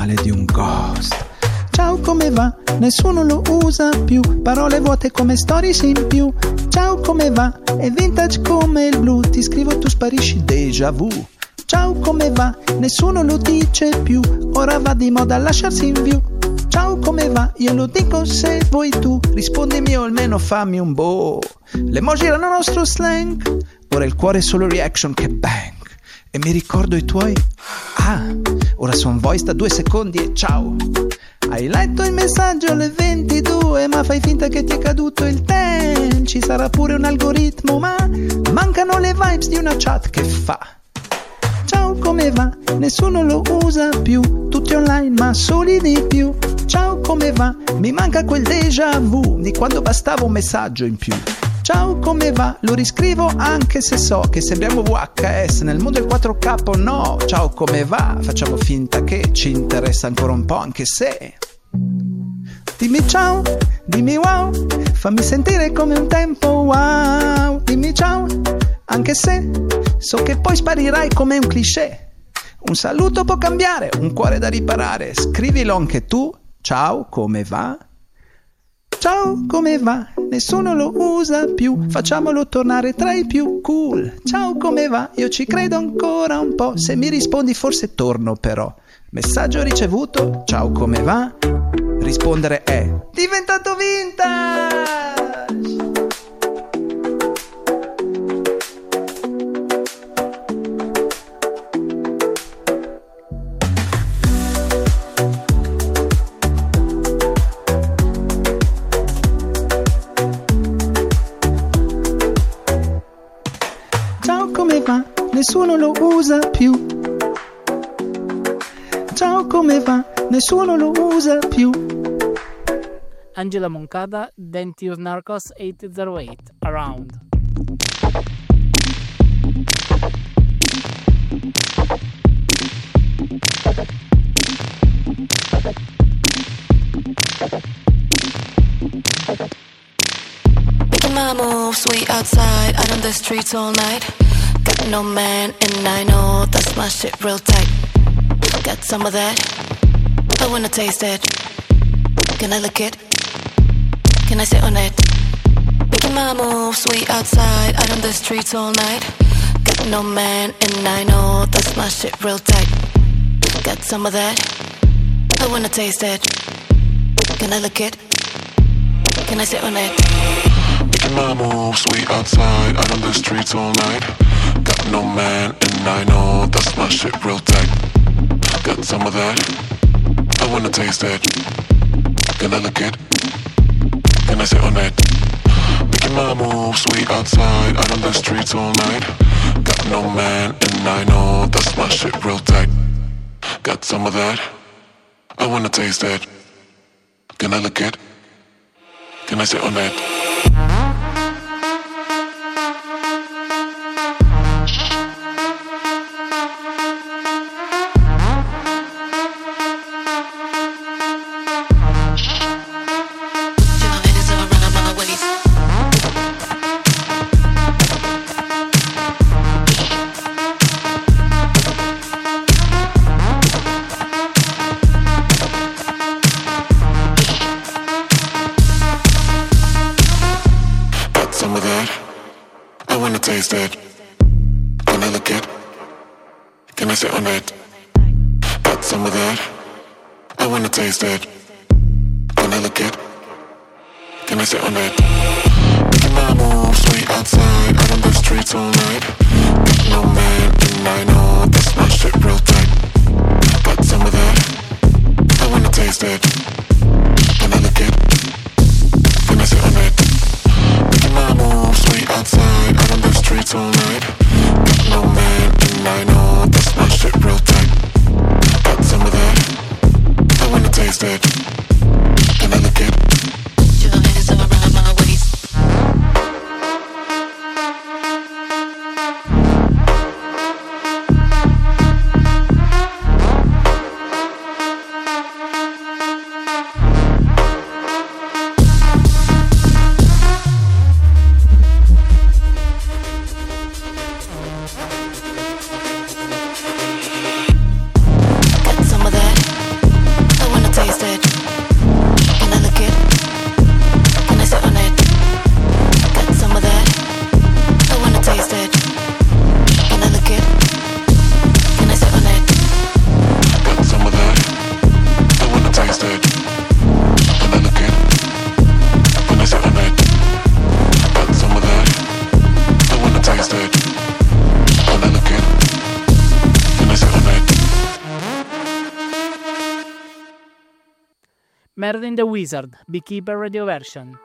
male di un ghost. Ciao, come va? Nessuno lo usa più. Parole vuote come stories in più. Ciao, come va? È vintage come il blu. Ti scrivo, tu sparisci, déjà vu. Ciao, come va? Nessuno lo dice più. Ora va di moda lasciarsi in view. Ciao, come va? Io lo dico se vuoi tu. Rispondimi o almeno fammi un boh. L'emoji era il nostro slang. Ora il cuore è solo reaction che bang. E mi ricordo i tuoi. Ah, ora son voice da 2 secondi e ciao. Hai letto il messaggio alle 22, ma fai finta che ti è caduto il tempo. Ci sarà pure un algoritmo, ma mancano le vibes di una chat che fa. Ciao, come va? Nessuno lo usa più. Tutti online ma soli di più. Ciao, come va? Mi manca quel déjà vu di quando bastava un messaggio in più. Ciao, come va? Lo riscrivo anche se so che sembriamo VHS. Nel mondo del 4K o no? Ciao, come va? Facciamo finta che ci interessa ancora un po', anche se... Dimmi ciao, dimmi wow, fammi sentire come un tempo wow. Dimmi ciao, anche se so che poi sparirai come un cliché. Un saluto può cambiare, un cuore da riparare. Scrivilo anche tu. Ciao, come va? Ciao, come va? Nessuno lo usa più. Facciamolo tornare tra i più cool. Ciao, come va? Io ci credo ancora un po'. Se mi rispondi forse torno però. Messaggio ricevuto. Ciao, come va? Rispondere è diventato vintage. Nessuno lo usa più. Ciao, come va? Nessuno lo usa più. Angela Moncada, Dentius Narcos 808, Around. Making my moves, we outside, out on the streets all night. Got no man, and I know that's my shit real tight. Got some of that, I wanna taste it. Can I lick it? Can I sit on it? Making my moves, we outside, out on the streets all night. Got no man, and I know that's my shit real tight. Got some of that, I wanna taste it. Can I lick it? Can I sit on it? Making my moves, we outside, out on the streets all night. Got no man, and I know that's my shit real tight. Got some of that, I wanna taste it. Can I lick it? Can I sit on it? Making my moves, we outside, out on the streets all night. Got no man, and I know that's my shit real tight. Got some of that, I wanna taste it. Can I lick it? Can I sit on it? Taste it. Can I lick it? Can I sit on it? Got some of that, I wanna taste it. Can I lick it? Can I sit on it? Making my moves, we outside, out on the streets all night. Got no man, and I know that's my shit real tight. Got some of that, I wanna taste it. Can I lick it? Can I sit on it? Making my moves, we outside, out on the streets all night. Got no man, and I know that's my shit real tight. Got some of that, I wanna taste it. Can I lick it? Your hands are around my waist. Merlin the Wizard, Beekeeper radio version.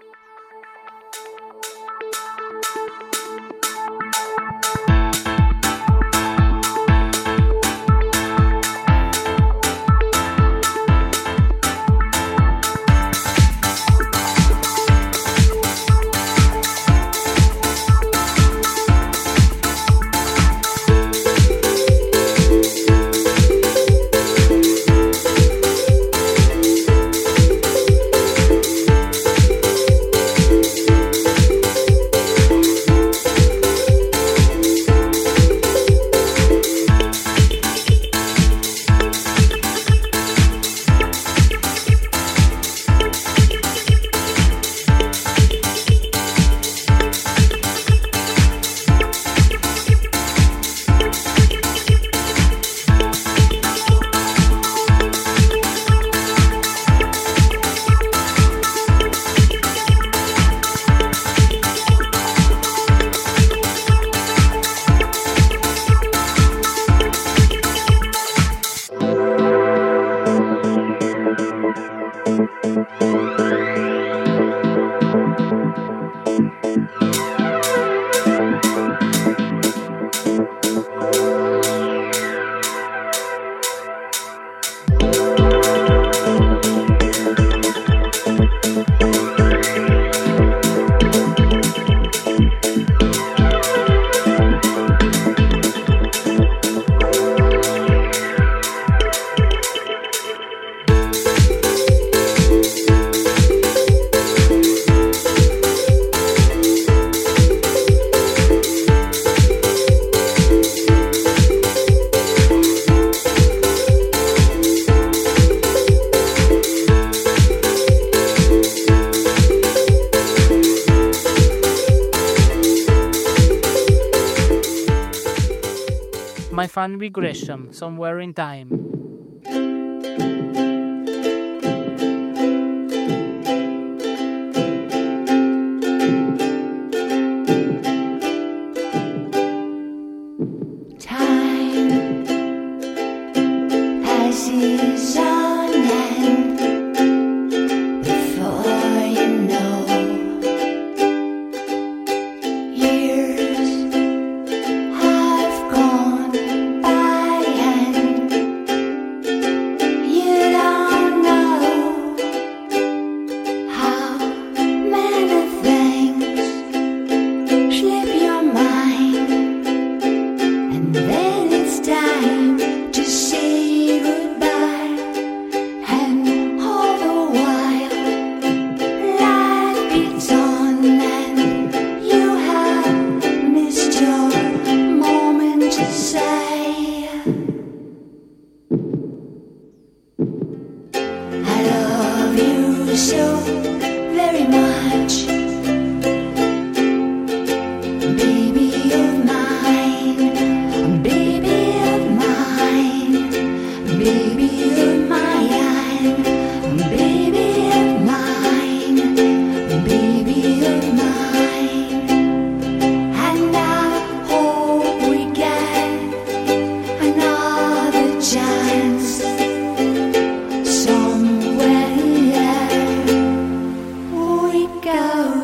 My Fun Regression, Somewhere in Time. Time passes on and before you know, years have gone by and you don't know how many things slip your mind. And then it's time to say goodbye, and all the while life beats on, and you have missed your moment to say I love you so very much. Baby of mine, baby of mine, baby of mine, baby of mine, baby of mine. And I hope we get another chance somewhere we go.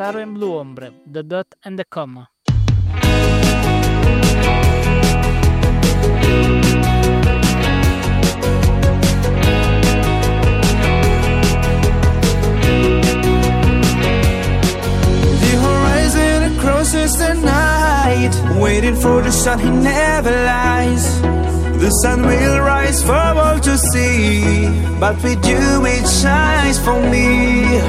Aro and Blue Ombre, The Dot and the Comma. The horizon crosses the night, waiting for the sun, he never lies. The sun will rise for all to see, but with you it shines for me.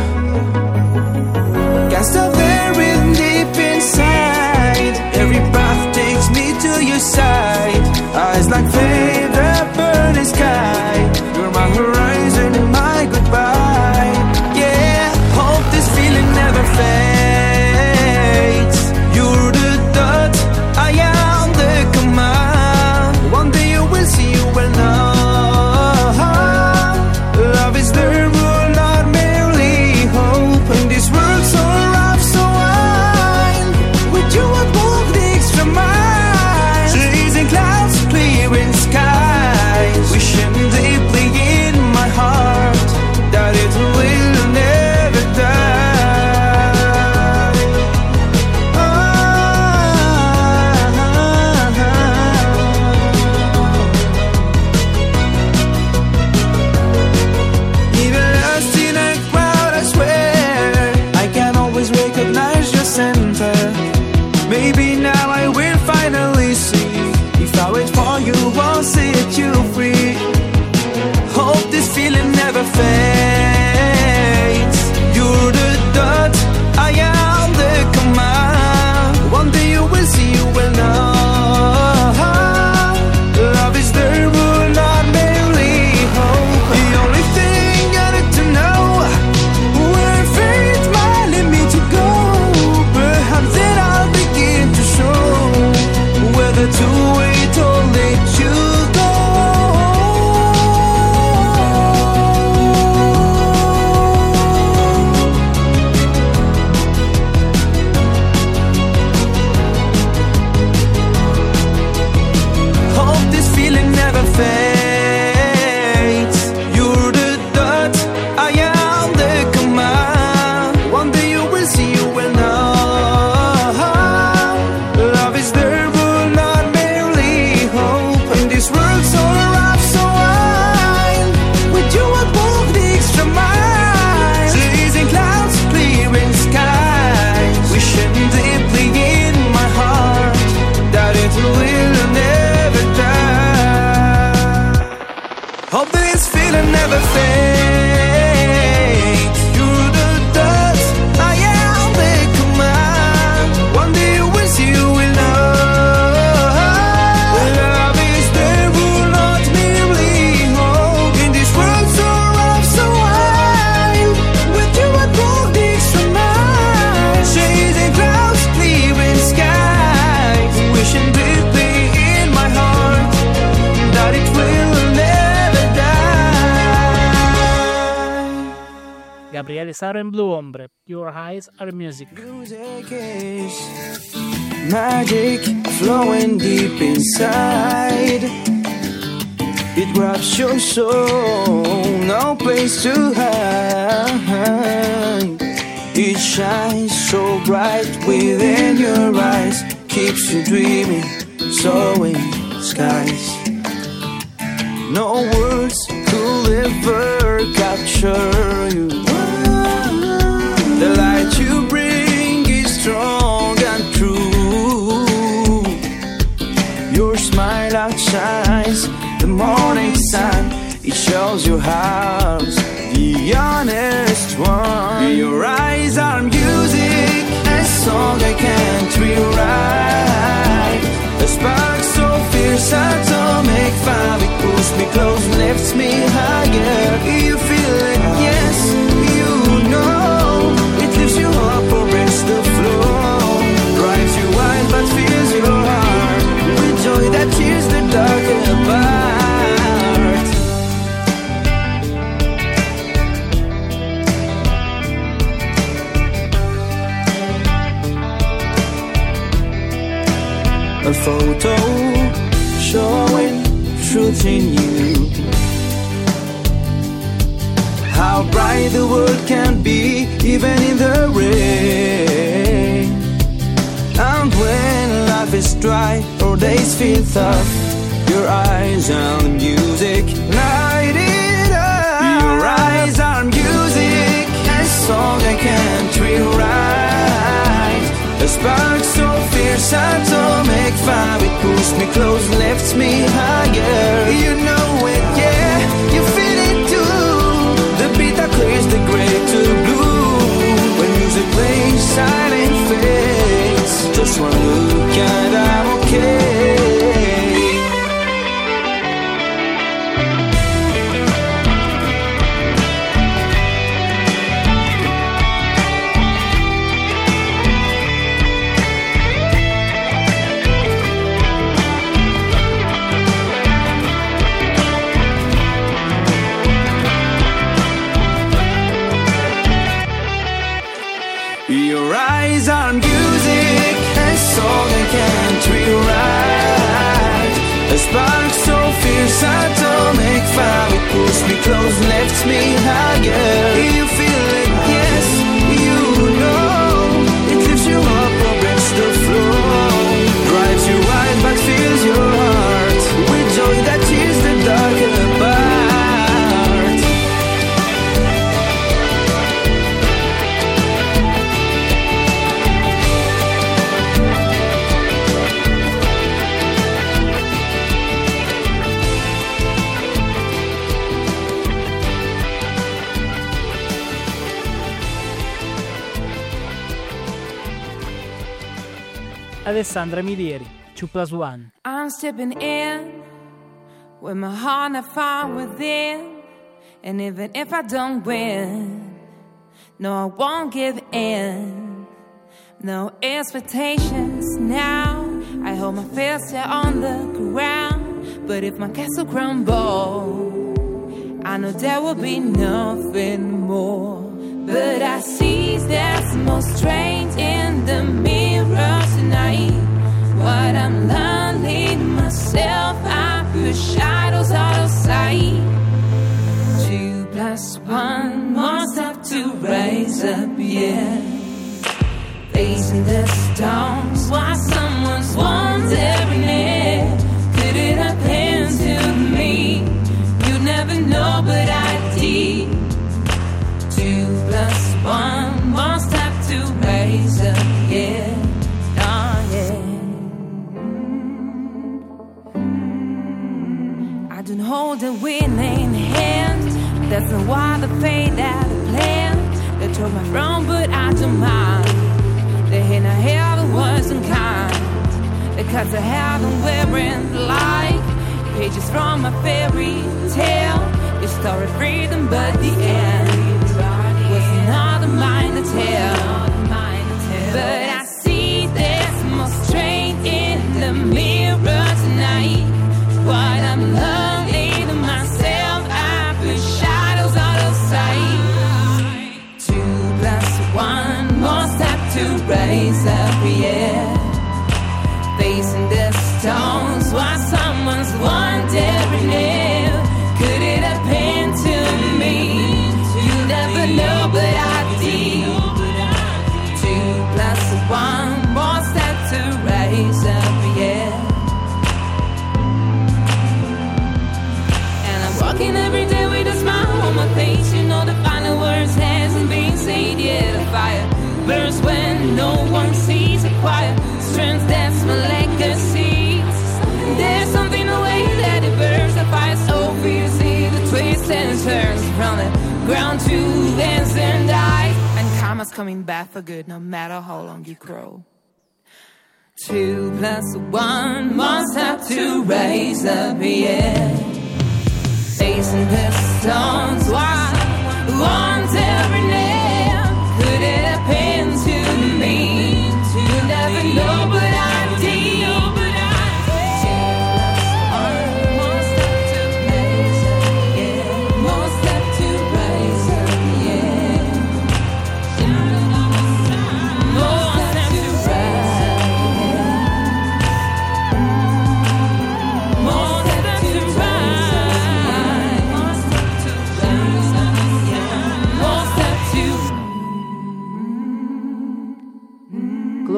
Can't stop there in deep inside. Every path takes me to your side. Eyes like flame that burn the sky. You're my horizon and my goodbye. Yeah, hope this feeling never fades. You're the dot, I am the command. One day you will see, you will know. Love is the rule, not merely hope. In this world so rough, so wild, with you I walk the extra mile. Chasing clouds, clearing skies, wishing deeply in my heart that it will never die. Even lost in a crowd, I swear I can always recognize your center. Maybe now I will finally see. If I wait for you, I'll set you free. Hope this feeling never fades. You're the dot, I am the command. One day you will see, you will know. Love is the rule, not merely hope. The only thing I need to know, where fate might lead me to go. Perhaps then I'll begin to show whether to wait or let you go. Hope this feeling never fades. You're the dot, I am the command. One day you will see, you will know. Love is the rule, not merely hope. In this world so rough, so wild, with you I walk the extra mile. Chasing clouds, clearing skies, wishing deeply in my heart that it will never die. Hope this feeling never fades. You're the dot, I am the command. One day you will see, you will know. Love is the rule, not merely hope. In this world so rough, so wild, with you I walk the extra mile. Chasing clouds, clearing skies, wishing deeply in my heart that it will never die. Gabriele Saro and Blue Ombre, Your Eyes Are Music. Music is magic flowing deep inside. It grabs your soul, no place to hide. It shines so bright within your eyes, keeps you dreaming, soaring skies. No words could ever capture you. The light you bring is strong and true. Your smile outshines the morning sun. It shows your heart's the honest one. Your eyes are music, a song I can't rewrite. A spark so fierce, atomic fire. It pulls me close, lifts me higher. You feel it, yes, you know. It lifts you up or breaks the floor. Drives you wild but fills your heart with joy that cheers the dark apart. A photo showing truth in you. how bright the world can be, even in the rain. And when life is dry or days feel tough, your eyes are music, light it up. Your eyes are music, a song I can't rewrite. A spark so fierce atomic fire, it pulls me close, lifts me higher. You know it, yeah, you feel it too. The beat that clears the gray to blue. When music plays, silent fades. Just one look and I'm okay. Your eyes are music, a song I can't rewrite. A spark so fierce, atomic fire, it pulls me close, lifts me higher. You feel it, yes, you know. It lifts you up or breaks the floor. Drives you wide but fills your heart with joy that cheers the dark apart. Alessandra Milieri, 2+1. I'm stepping in with my heart not far within, and even if I don't win, no, I won't give in. No expectations now. I hold my feet set on the ground, but if my castle crumbles, I know there will be nothing more. But I see there's more strength in the mirror tonight. What I'm learning myself, I push shadows out of sight. 2+1, more step to rise up, yeah. Facing the storms while someone's wondering, could it happen to me? You never know, but I did. 2+1, more step to raise up, yeah, oh yeah. I don't hold a winning hand. That's not why the fate that I planned. They took my throne, but I don't mind. They hate I heaven wasn't kind. They cut the heaven wearing like pages from a fairy tale. Your story freedom, but the end was another mine to tell. But I see there's more strength in the mirror tonight. What I'm learning to myself, I put shadows out of sight. 2+1, more step to raise up, yeah. Facing the stones while someone's wondering if could it happen to me? You never know, but I did. 2+1, more step to raise up, yeah. And I'm walking every day with a smile on my face. You know the final words hasn't been said yet. A fire burns when no one sees. A quiet strength, that's my legacy. There's something away that it burns. The fire so fiercely, the twists and turns from the ground to ends and dies. And karma's coming back for good, no matter how long you grow. 2+1, more step to raise up, yeah. Facing the stones, why won't every name? Could it happen to me? You never know, but I did.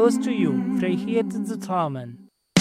goes to you, fra heter the Tormen.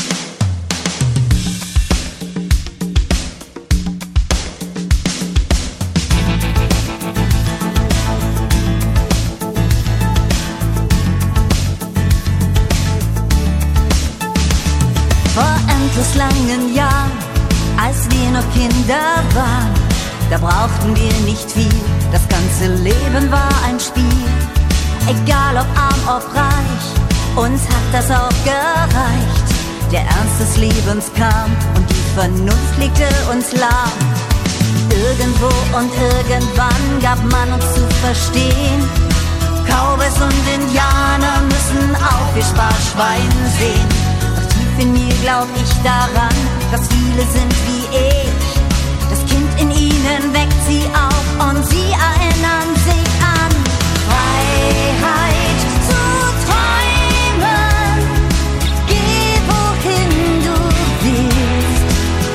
Vor endlos langen Jahren, als wir noch Kinder waren, da brauchten wir nicht viel, das ganze Leben war ein Spiel. Egal ob arm, ob reich, uns hat das auch gereicht. Der Ernst des Lebens kam und die Vernunft legte uns lahm. Irgendwo und irgendwann gab man uns zu verstehen, Cowboys und Indianer müssen auch wir Sparschwein sehen. Doch tief in mir glaub ich daran, dass viele sind wie ich. Das Kind in ihnen weckt sie auf und sie erinnern sich an Freiheit zu träumen. Geh wohin du willst.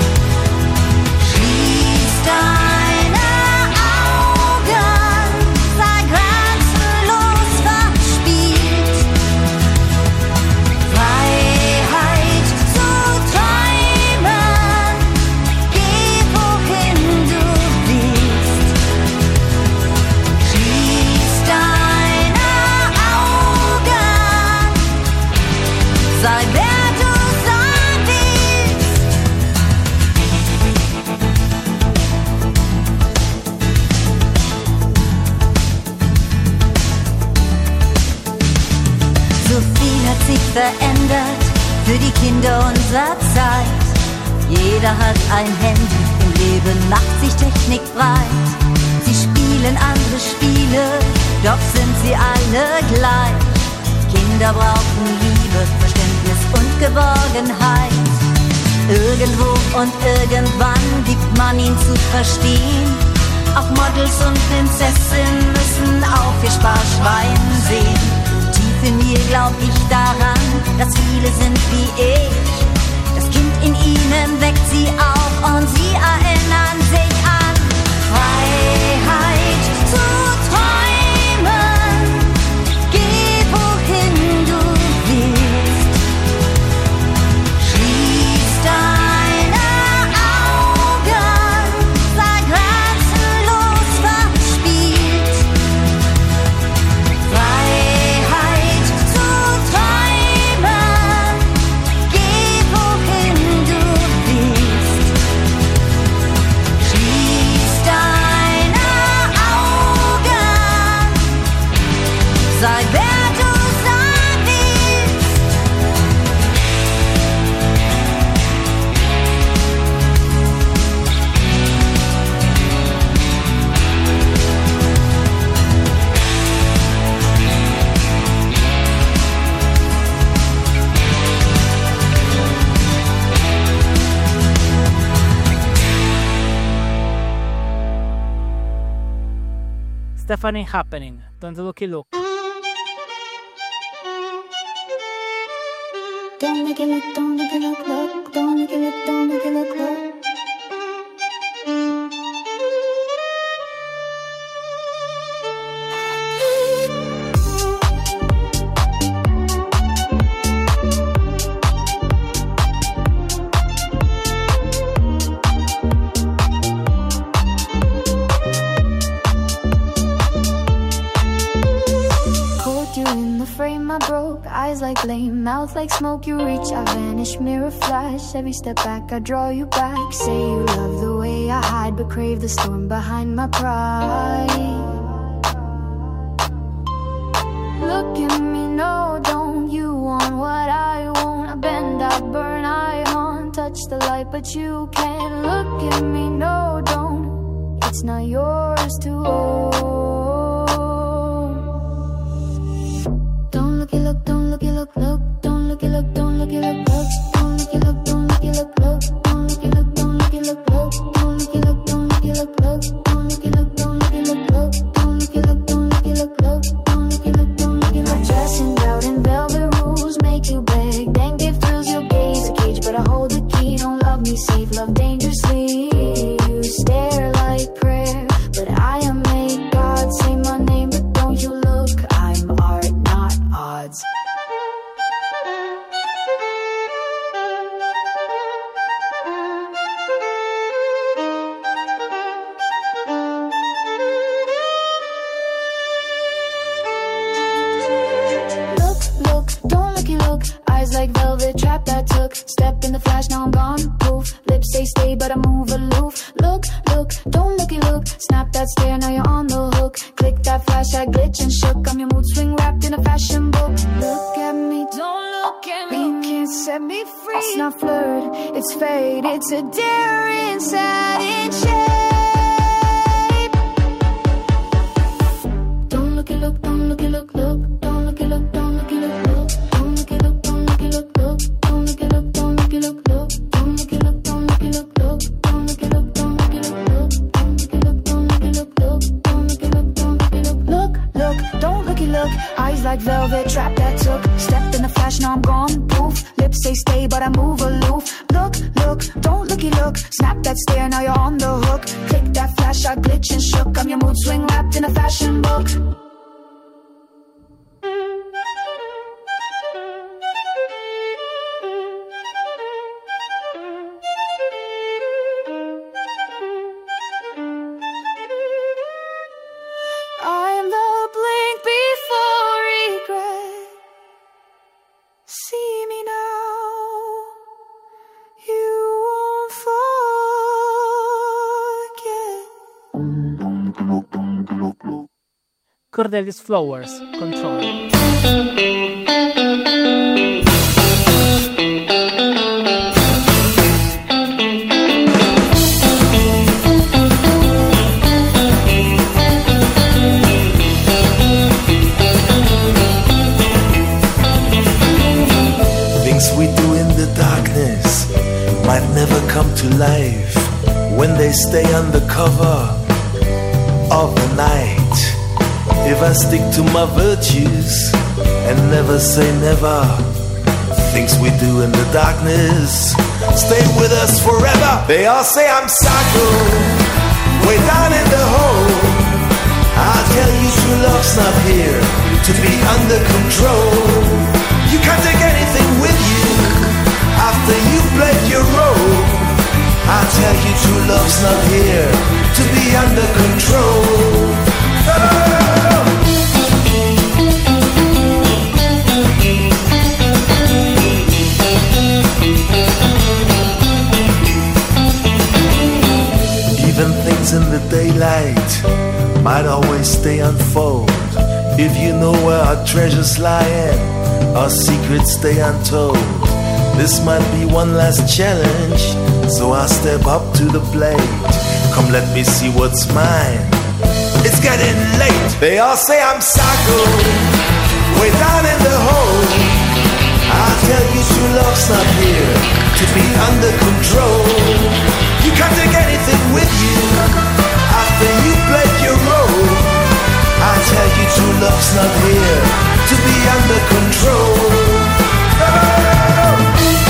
Schließ deine Augen, sei grenzenlos verspielt. Freiheit zu träumen. Geh wohin du willst. Schließ deine Augen, sei wer du sein willst. So viel hat sich verändert für die Kinder unserer Zeit. Jeder hat ein Handy, im Leben macht sich Technik breit. Sie spielen andere Spiele, doch sind sie alle gleich. Kinder brauchen Liebe, Verständnis und Geborgenheit. Irgendwo und irgendwann gibt man ihn zu verstehen. Auch Models und Prinzessinnen müssen auch ihr Sparschwein sehen. Tief in mir glaub ich daran, dass viele sind wie ich. Das Kind in ihnen weckt sie auf und sie erinnern sich an Freiheit zu träumen. Geh wohin du willst. Schließ deine Augen, sei grenzenlos verspielt. Freiheit zu träumen. Geh wohin du willst. Schließ deine Augen, sei wer du sein willst. Stephanie Happening, Don't Looky Look. Don't look it, look, don't look it, look, look. Don't look it, look, don't look it, look, look. Caught you in the frame, I broke. Eyes like flame, mouth like smoke. You reach, I vanish, mirror flash. Every step back, I draw you back. Say you love the way I hide, but crave the storm behind my pride. Look at me, no, don't you want what I want? I bend, I burn, I haunt. Touch the light, but you can't. Look at me, no, don't. It's not yours to own. Don't look it, look, don't look it, look, look. Don't look it, look, don't look it, look, look. Don't look it, look, don't look it, look, look. Don't look it, look, don't look it, look, look. Don't look it, look, don't look it, look, look. Don't look it, look, don't look it, look, look. Don't look it, look, don't look it, look, look. Don't look it, look, don't look it, look, look. Dressing out in velvet rules make you beg. Then give thrills your gaze a cage, but I hold the key. Don't love me safe, love dangerously. You stare like prayer, but I am made God. that flash, I glitch and shook. I'm your mood swing wrapped in a fashion book. Look at me, don't look at me. You can't set me free. It's not flirt, it's fate. It's a dare inside in shape. Don't look it, look, don't look it, look, look. Don't look it, look, don't look it, look, look. Don't look it, look, don't look it, look, look. Don't look it, look, don't look it, look, look. Don't look it, look, don't look it, look, look. Don't look it, look, don't look it, look, look. Don't look it, look, eyes like velvet, trap that took. Step in the flash, now I'm gone, poof. Lips say stay, but I move aloof. Look, look, don't look it, look. Snap that stare, now you're on the hook. Click that flash, I glitch and shook. I'm your mood swing wrapped in a fashion book. I'm the blink before regret. See me now, you won't forget. Cordelius Flowers, Control. We do in the darkness might never come to life when they stay under cover of the night. If I stick to my virtues and never say never, things we do in the darkness stay with us forever. They all say I'm psycho, way down in the hole. I'll tell you true love's not here to be under control. You can't take anything with you after you played your role. I'll tell you true love's not here to be under control. Oh! Even things in the daylight might always stay unfold. If you know where our treasures lie, our secrets stay untold. This might be one last challenge, so I'll step up to the plate. Come let me see what's mine. It's getting late. They all say I'm psycho, way down in the hole. I'll tell you true love's not here to be under control. You can't take anything with you after you played your role. I'll tell you true love's not here to be under control. Oh!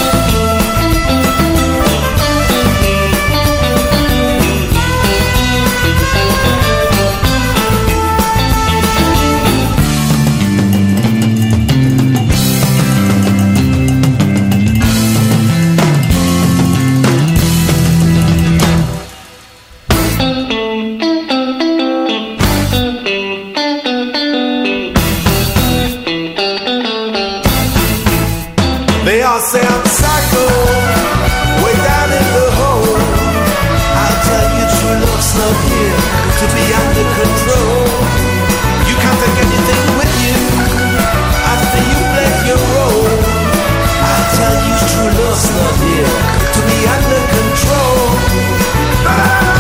They all say I'm psycho, way down in the hole. I'll tell you true love's not here to be under control. You can't take anything with you after you played your role. I'll tell you true love's not here to be under control. Oh!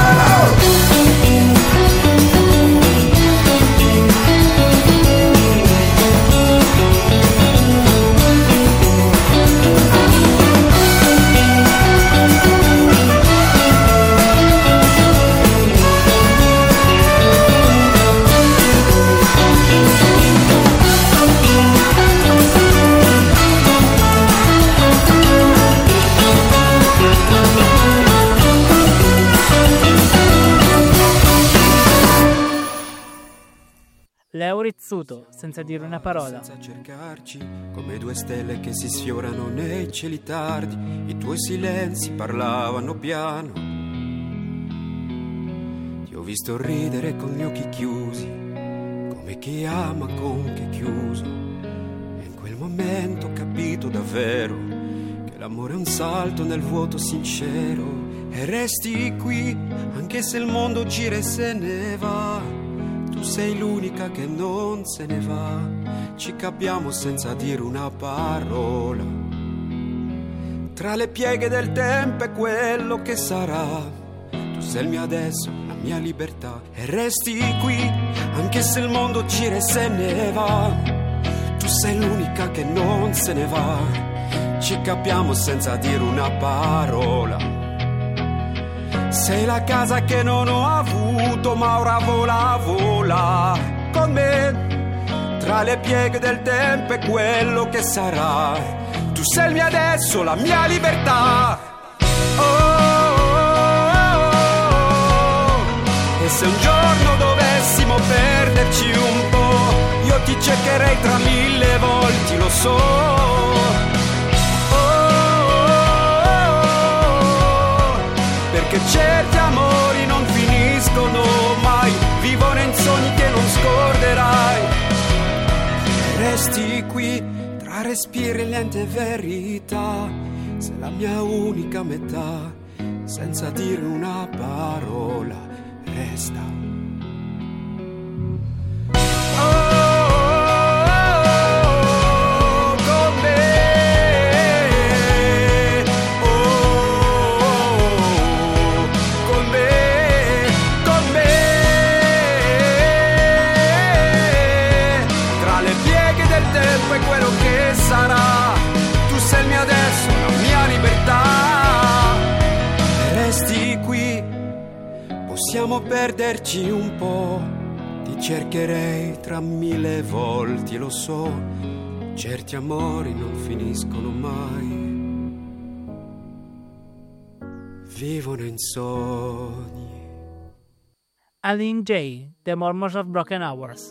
Leo Rizzuto, senza dire una parola. Senza cercarci, come due stelle che si sfiorano nei cieli tardi, i tuoi silenzi parlavano piano. Ti ho visto ridere con gli occhi chiusi, come chi ama con che chiuso. E in quel momento ho capito davvero che l'amore è un salto nel vuoto sincero. E resti qui, anche se il mondo gira e se ne va. Tu sei l'unica che non se ne va, ci capiamo senza dire una parola. Tra le pieghe del tempo e quello che sarà, tu sei il mio adesso, la mia libertà, e resti qui anche se il mondo gira e se ne va. Tu sei l'unica che non se ne va, ci capiamo senza dire una parola. Sei la casa che non ho avuto, ma ora vola, vola con me, tra le pieghe del tempo e quello che sarà. Tu sei il mio adesso, la mia libertà. Oh, oh, oh, oh. E se un giorno dovessimo perderci un po', io ti cercherei tra mille volti, lo so. Perché certi amori non finiscono mai, vivono in sogni che non scorderai. E resti qui tra respiri e lente verità, sei la mia unica metà, senza dire una parola, resta. Possiamo perderci un po', ti cercherei tra mille volti, lo so, certi amori non finiscono mai, vivono in sogni. Aline J., The Murmurs of Broken Hours.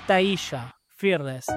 Taisha, Fearless.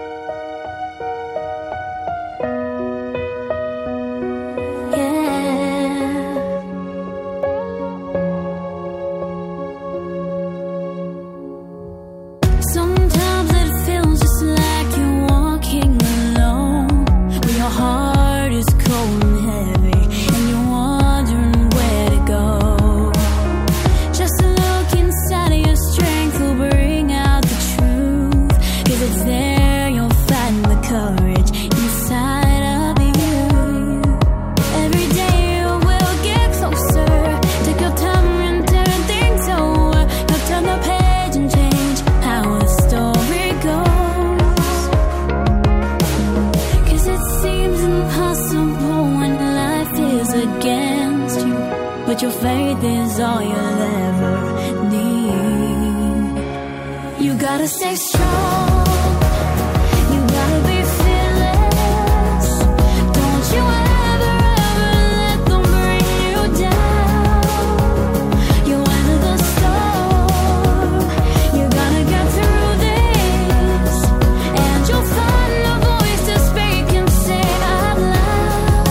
But your faith is all you'll ever need. You gotta stay strong. You gotta be fearless. Don't you ever, ever let them bring you down. You weather the storm. You gotta get through this, and you'll find a voice to speak and say out loud.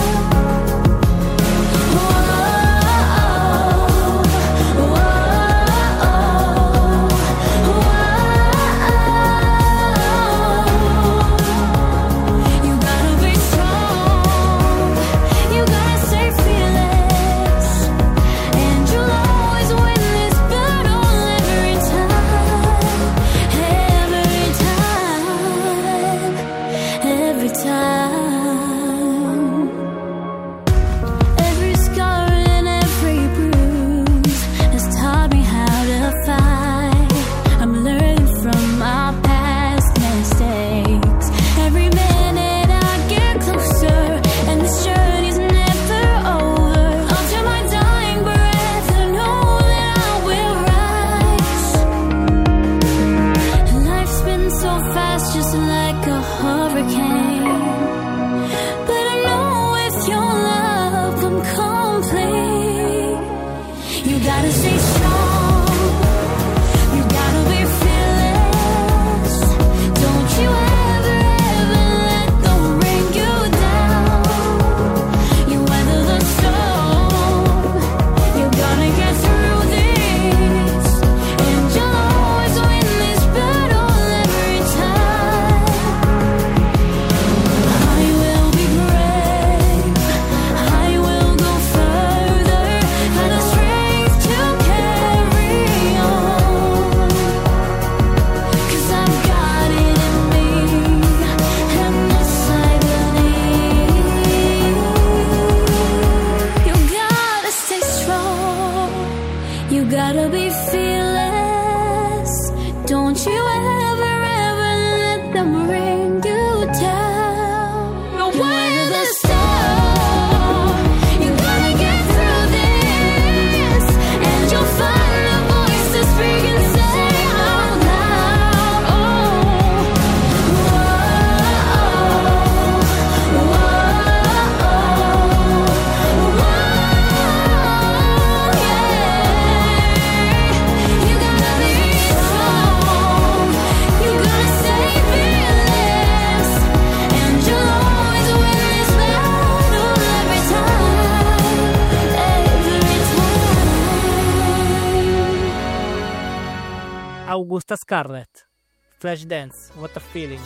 Augusta Scarlett, Flashdance, What a Feeling.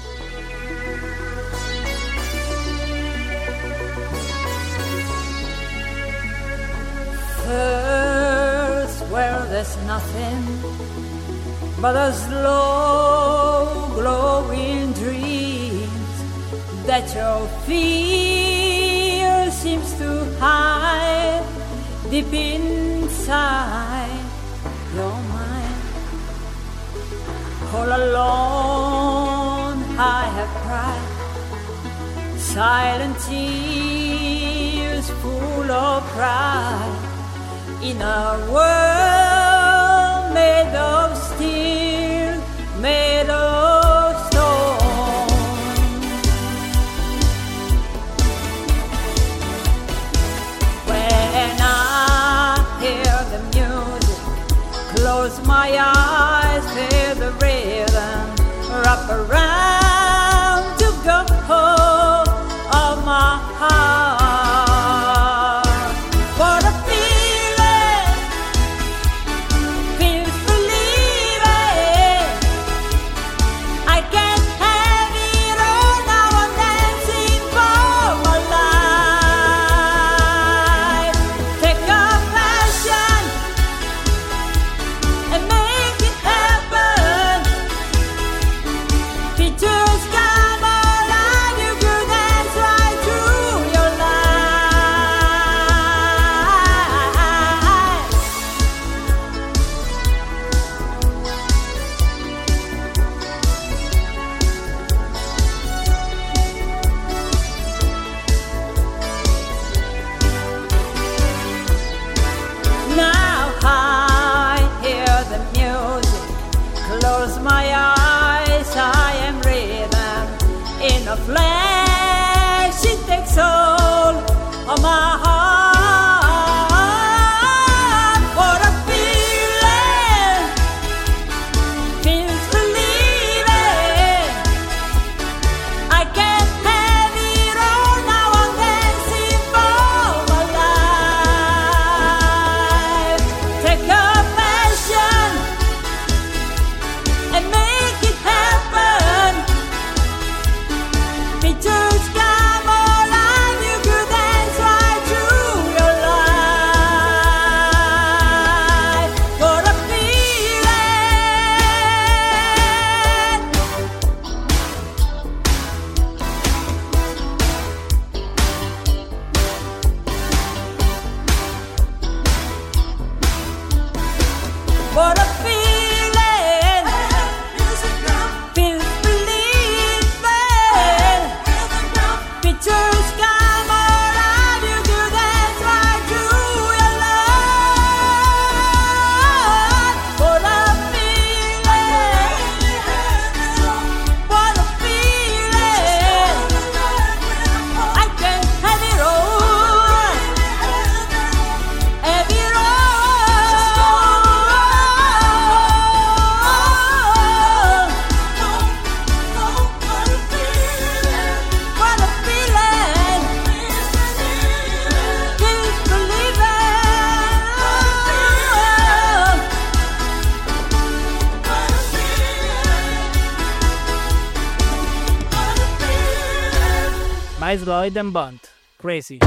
First, where there's nothing but a slow glowing dreams that your fear seems to hide deep inside your mind. All alone I have cried silent tears full of pride in a world made of steel, made of stone. When I hear the music, close my eyes, feel the rhythm, look around to go of my heart. What a feeling, feels believing. I can't have it all now. I'm dancing for my life. Take a passion and make it happen. Pictures come alive, you could dance right through your life. Now I hear the music, close my eyes, I am rhythm. In a flash it takes hold of my heart. What a feeling, feels believing. I can't have it all now. I'm dancing for my life. Take a passion and make it happen. Pictures come alive, you could dance right through your life. What a feeling. What a feeling, feels believing. Pictures come alive, you could dance right through your life. What a feeling, what a feeling. I can't have it all, have it all. What a feeling, feels believing. Miles Lloyd and Bond, Crazy.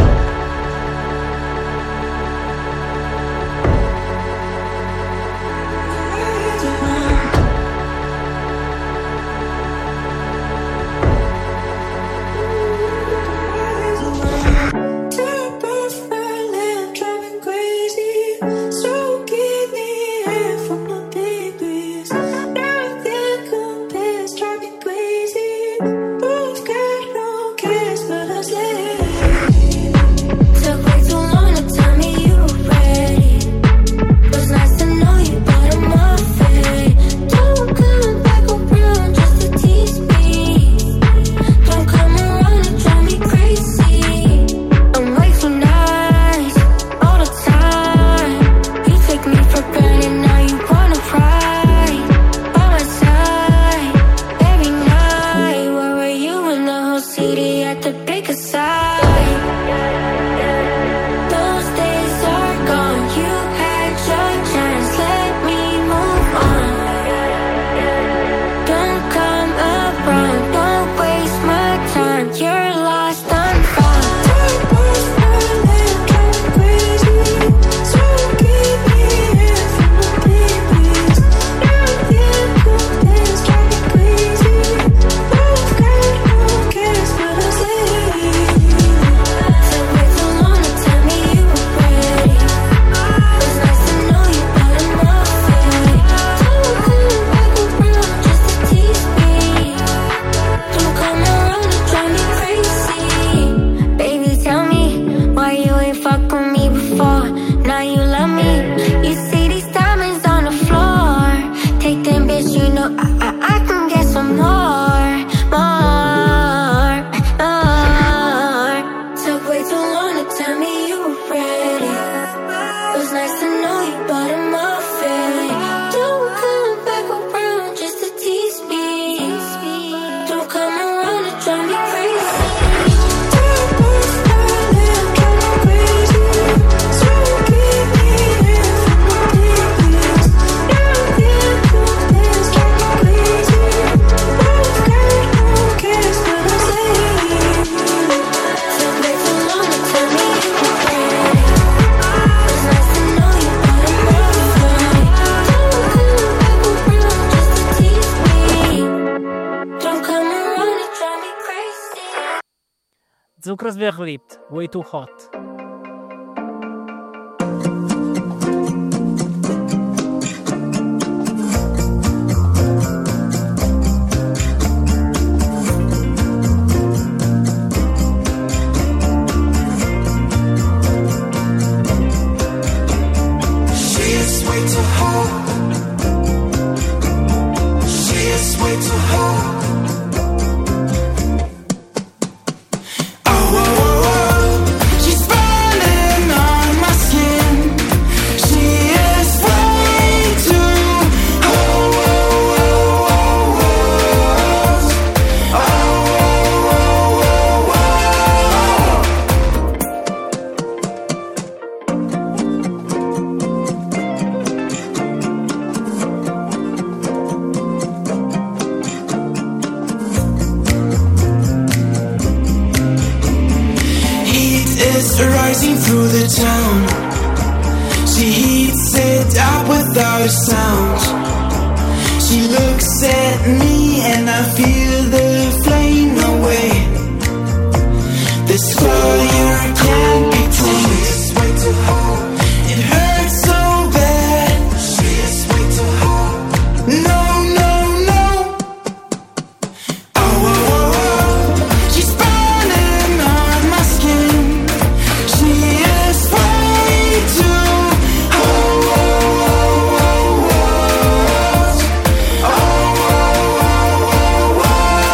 Driving crazy, so give me air from my babies. Nothing compares, drive me crazy. Both got no cares, but I say Zucker's wer liebt, way too hot. Rising through the town, she heats it up without a sound. She looks at me and I feel the flame away. This fire can't be tamed. She's way too hot. It hurts so bad. She is way too hot. No, no, no. Oh, oh, oh, oh. She's burning on my skin. She is way too hot. Oh, oh, oh, oh, oh,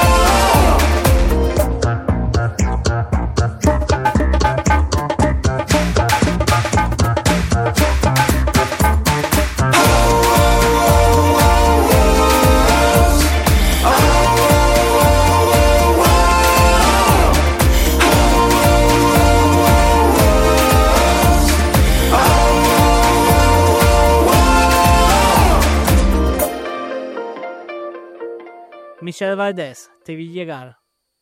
Michel Valdés, Te vi llegar.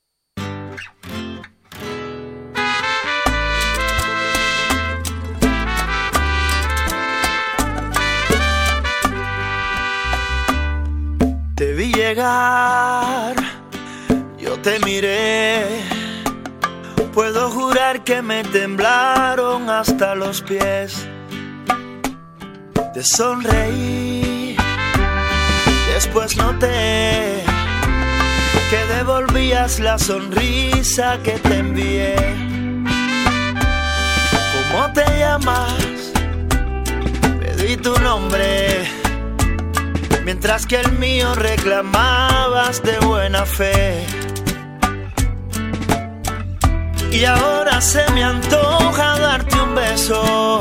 Te vi llegar, yo te miré. Puedo jurar que me temblaron hasta los pies. Te sonreí, después noté que devolvías la sonrisa que te envié. ¿Cómo te llamas? Pedí tu nombre, mientras que el mío reclamabas de buena fe. Y ahora se me antoja darte un beso,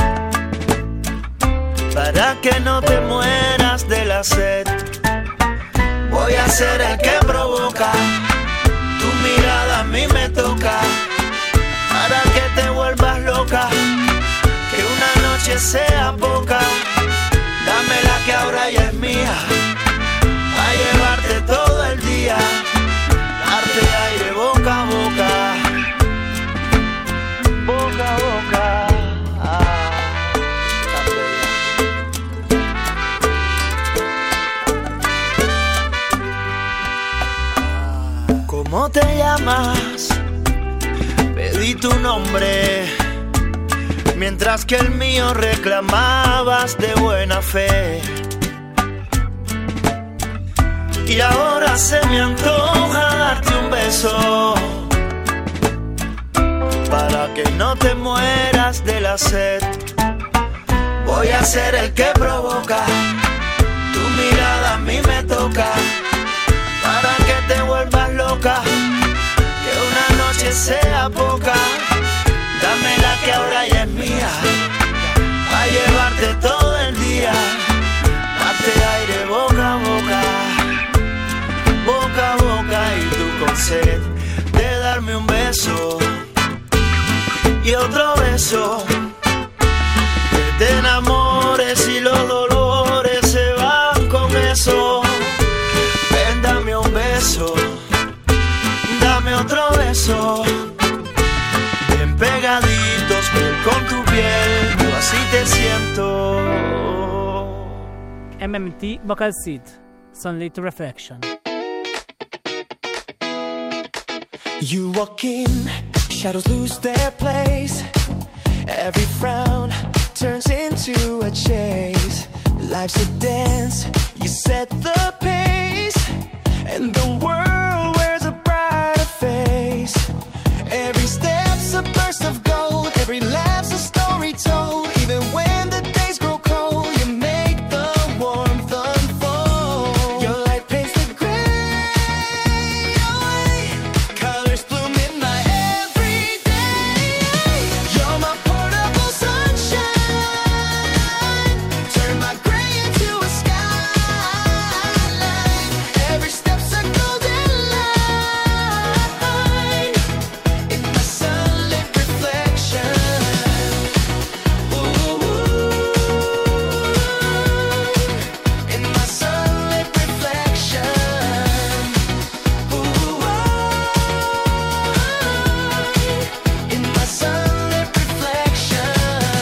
para que no te mueras de la sed. Voy a ser el que provoca, tu mirada a mí me toca, para que te vuelvas loca, que una noche sea poca. Dámela que ahora ya es mía, a llevarte todo el día, darte aire boca a boca, boca a boca. ¿Cómo te llamas? Pedí tu nombre, mientras que el mío reclamabas de buena fe. Y ahora se me antoja darte un beso, para que no te mueras de la sed. Voy a ser el que provoca, tu mirada a mí me toca, para que te vuelvas loca, que una noche sea poca. Dámela que ahora ya es mía, a llevarte todo el día, darte aire boca a boca, boca a boca. Y tú con sed de darme un beso y otro beso, que te enamores y los dolores se van con eso. Ven, dame un beso, dame otro beso, bien pegaditos, piel con tu piel, yo así te siento. MMT Vocal Seed, Sunlit Reflection. You walk in, Shadows lose their place. Every frown turns into a chase. Life's a dance, you set the pace, and the world wears a brighter face. Every step's a burst of gold, every laugh's a story told. Even when the days grow cold, you make the warmth unfold. Your light paints the gray away, colors bloom in my everyday. You're my portable sunshine, turn my gray into a skyline. Every step's a golden line in my sunlit reflection. Ooh, in my sunlit reflection. Ooh, in my sunlit reflection.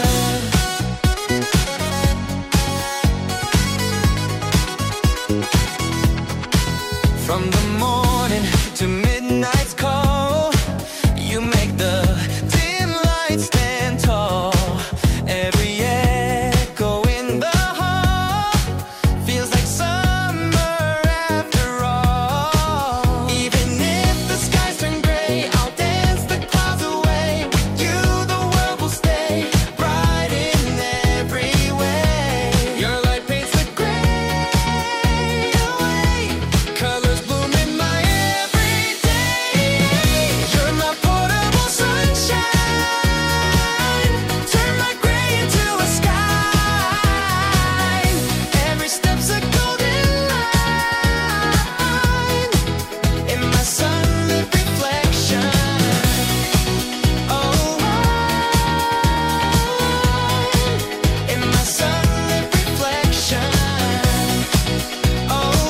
From the morning to midnight's call, you make the dim lights stand tall. Every echo in the hall feels like summer after all. Even if the skies turn gray, I'll dance the clouds away. With you the world will stay bright in every way. Your light paints the gray away, colors bloom in my everyday. You're my portable sunshine, turn my gray into a sky. Every step's a golden line in my sunlit reflection. Oh, in my sunlit reflection. Oh,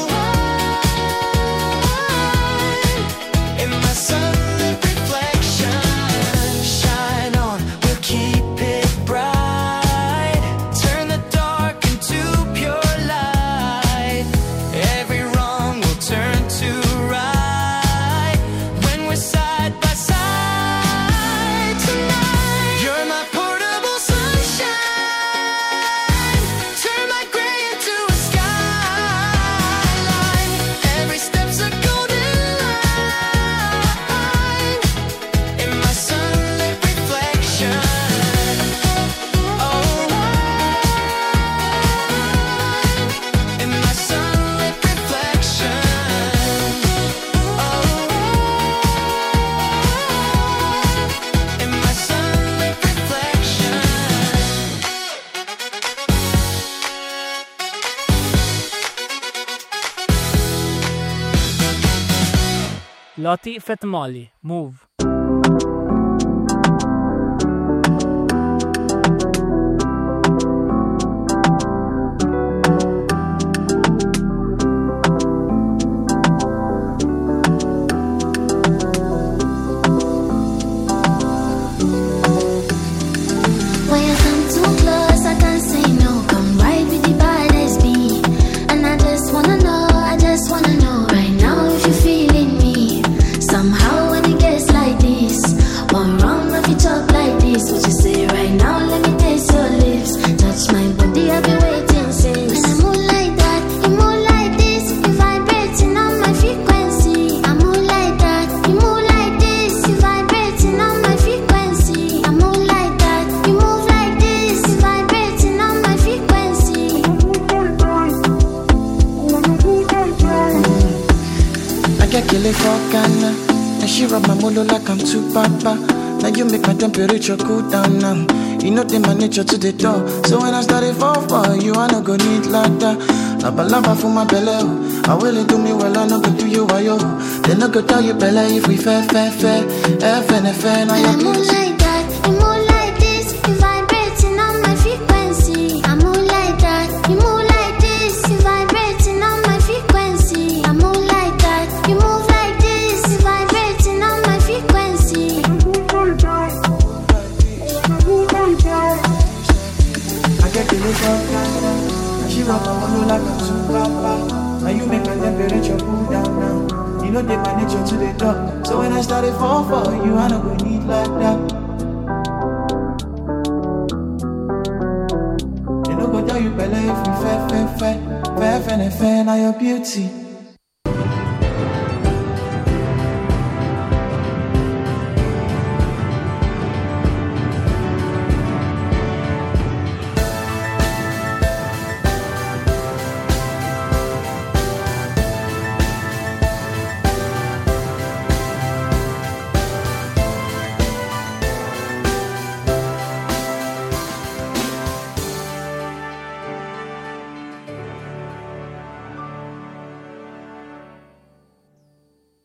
in my sunlit reflection. Shine on, we'll keep it bright. Turn the dark into pure light. Every wrong will turn to right when we're side by side tonight. You're my portable sunshine, turn my gray into a skyline. Every step's a golden line in my sunlit reflection. Oh, in my sunlit reflection. Oh, in my sunlit reflection. Lottie Fet Molly, Move. When you come too close, I can't say no. Come right with the baddest beat. And I just wanna know right now if you're feeling me. Somehow when it gets like this, one round of it up like this. What you say right now, let me taste your lips. Touch my body, I've been waiting since. And I move like that, you move like this. You vibrating on my frequency. I move like that, you move like this. You vibrating on my frequency. I move like that, you move like this. You vibrating on my frequency. I get killing for Ghana, and she rub my molo like I'm too papa. Now you make my temperature cool down now. You know they my nature to the door. So when I started fall for you, I no go need ladder. Laba for my belly, oh. I will do me well, I no go do you why yo. They no go tell you belly if we fair. FN, now And I you move like that, you move like this. You vibrating on my frequency. I move like that, you move like this. You vibrating on my frequency. I move like that, you move like this. You vibrating on my frequency. I get killing for Ghana, and she rub my molo like I'm too papa. Now you make my temperature cool down now. You you know, take my nature to the top. So when I started fall for you, I don't go need like that. You know, go tell you, Bella, if you fair, now your beauty.